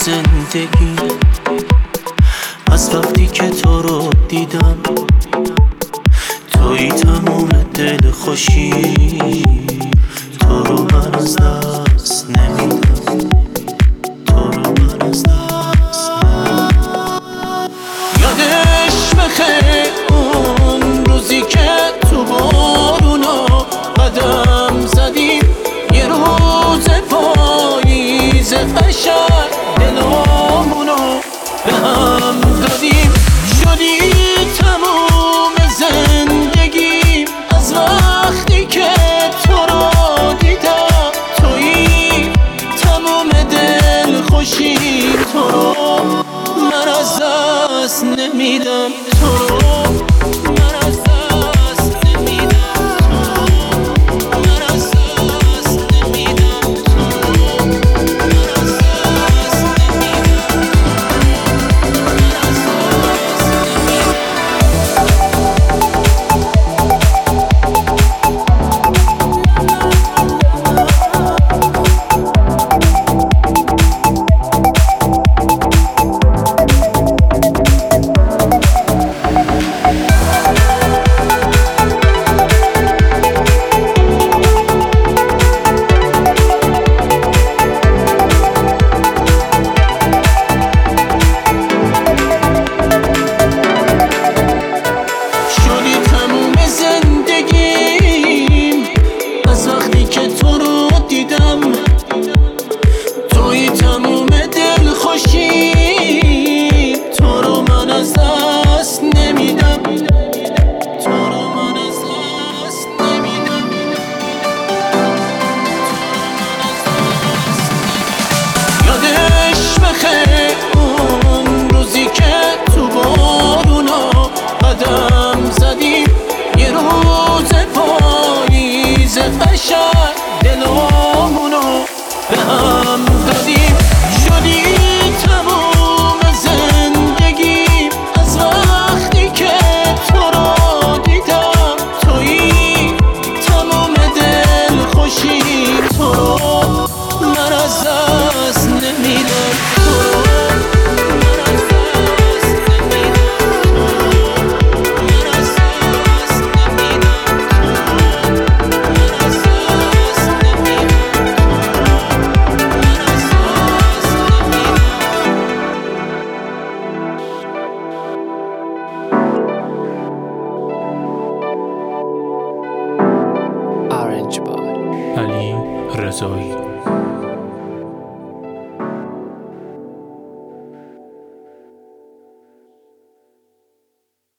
زندگی. از وقتی که تو رو دیدم، توی تموم دل خوشی. تو رو من از دست نمیدم، تو رو من از دست نمیدم. یادش بخیر اون روزی که تو بارونا قدم زدیم، یه روز پاییز قشنگ دلامونو به هم دادیم. شدی تموم زندگی از وقتی که تو رو دیدم. تویی تموم دل خوشی، تو رو من از دست نمیدم، تو رو من از دست نمیدم، تو رو من از دست نمیدم، تو رو من از دست نمیدم، من از دست توی تموم دل خوشی، تو رو من از دست نمیدم، تو رو من از دست نمیدم. یادش بخیر اون روزی که تو بارونا قدم زدیم، یه روز پاییز قشنگ دلامونو به هم دادیم. شدی تموم زندگی از وقتی که تو رو دیدم. تویی تموم دل خوشی، تو رو من از دست نمیدم، تو رو من از دست نمیدم، تو رو من از دست نمیدم، تو رو من از دست نمیدم، Orange Boy علی رضایی.